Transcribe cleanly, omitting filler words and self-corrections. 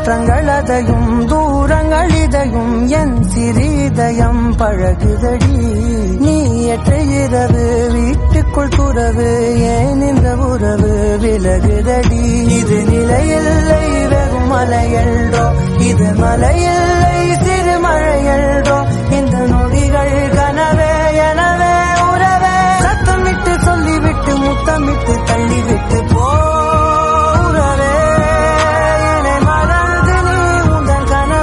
மாற்றங்கள் அதையும் தூரங்கள் இதையும் என் சிறிதயம் பழகுதடி. நீ ஏற்ற இரவு வீட்டுக்குள் துறவு ஏன் இந்த உறவு விலகுதடி. இது நிலையில்லை வெறும் மலையல்றோ, இது மலையில்லை சிறு மழையல்.